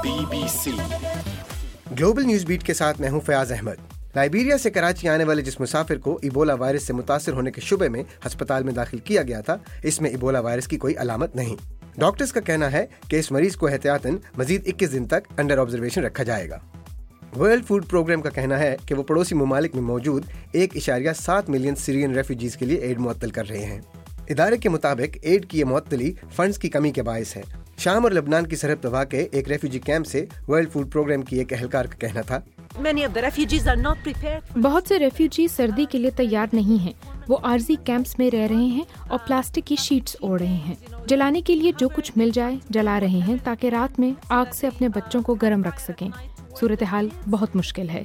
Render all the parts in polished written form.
BBC global news beat के साथ मैं हूं फयाज अहमद। लाइबेरिया से कराची आने वाले जिस मुसाफिर को इबोला वायरस से मुतासिर होने के शुबे में अस्पताल में दाखिल किया गया था, इसमें इबोला वायरस की कोई अलामत नहीं। डॉक्टर्स का कहना है कि इस मरीज को एहतियातन मजीद 21 दिन तक अंडर ऑब्जर्वेशन रखा जाएगा। वर्ल्ड फूड प्रोग्राम का कहना है कि वो पड़ोसी ममालिक में मौजूद 1.7 मिलियन सीरियन रेफ्यूजीज के लिए एड मुअत्तल कर रहे हैं। इदारे के मुताबिक एड की ये मुअत्तली फंड्स की कमी के बायस है। शाम और लबनान की सरहद पर वाक़े एक रेफ्यूजी कैंप से वर्ल्ड फूड प्रोग्राम की एक एहलकार का कहना था, बहुत से रेफ्यूजी सर्दी के लिए तैयार नहीं हैं। वो आर्जी कैंप्स में रह रहे हैं और प्लास्टिक की शीट्स ओढ़ रहे हैं। जलाने के लिए जो कुछ मिल जाए जला रहे हैं ताकि रात में आग से अपने बच्चों को गर्म रख सकें। सूरत हाल बहुत मुश्किल है।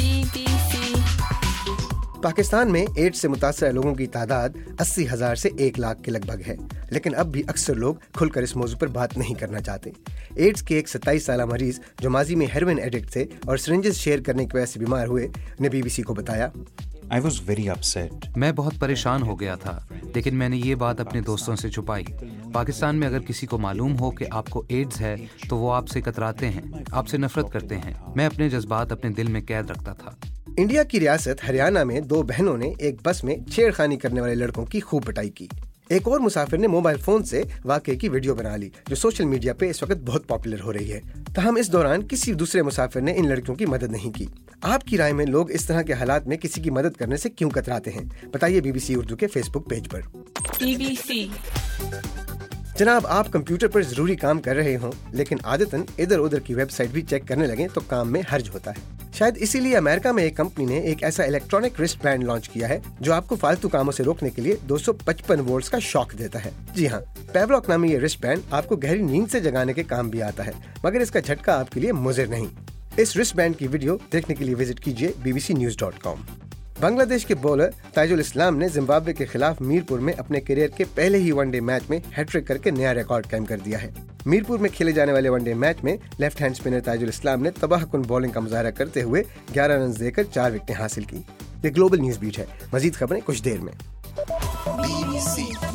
पाकिस्तान में एड्स से मुतासर लोगों की तादाद 80,000 से 1 लाख के लगभग है, लेकिन अब भी अक्सर लोग खुलकर इस मौजू पर बात नहीं करना चाहते। एड्स के एक 27 साला मरीज जो माजी में हेरोइन एडिक्ट थे और सिरिंजेस शेयर करने की वजह से बीमार हुए, ने BBC को बताया, I was very upset. मैं बहुत परेशान हो गया था, लेकिन मैंने ये बात अपने दोस्तों से छुपाई। पाकिस्तान में अगर किसी को मालूम हो कि आपको एड्स है तो वो आपसे कतराते हैं, आपसे नफरत करते हैं। मैं अपने जज्बात अपने दिल में कैद रखता था। इंडिया की रियासत हरियाणा में 2 बहनों ने एक बस में छेड़खानी करने वाले लड़कों की खूब पिटाई की। एक और मुसाफिर ने मोबाइल फोन से वाकये की वीडियो बना ली, जो सोशल मीडिया पे इस वक्त बहुत पॉपुलर हो रही है। ताहम इस दौरान किसी दूसरे मुसाफिर ने इन लड़कियों की मदद नहीं की। आपकी राय में लोग इस तरह के हालात में किसी की मदद करने से क्यों कतराते हैं? बताइए BBC उर्दू के फेसबुक पेज पर। BBC जनाब, आप कंप्यूटर पर जरूरी काम कर रहे हों, लेकिन आदतन इधर उधर की वेबसाइट भी चेक करने लगे तो काम में हर्ज होता है। शायद इसीलिए अमेरिका में एक कंपनी ने एक ऐसा इलेक्ट्रॉनिक रिस्ट बैंड लॉन्च किया है जो आपको फालतू कामों से रोकने के लिए 255 वोल्ट्स का शॉक देता है। जी हाँ, पेवलॉक नामी ये रिस्ट बैंड आपको गहरी नींद से जगाने के काम भी आता है, मगर इसका झटका आपके लिए मुज़िर नहीं। इस रिस्ट बैंड की वीडियो देखने के लिए विजिट कीजिए bbcnews.com। बांग्लादेश के बॉलर ताजुल इस्लाम ने जिम्बाब्वे के खिलाफ मीरपुर में अपने करियर के पहले ही वनडे मैच में हैट्रिक करके नया रिकॉर्ड कायम कर दिया है। मीरपुर में खेले जाने वाले वनडे मैच में left hand spinner Taijul Islam ने तबाहकुन बॉलिंग का मुजाहरा करते हुए 11 रन देकर 4 विकेटें हासिल की। ये ग्लोबल न्यूज बीट है। मजीद खबरें कुछ देर में। BBC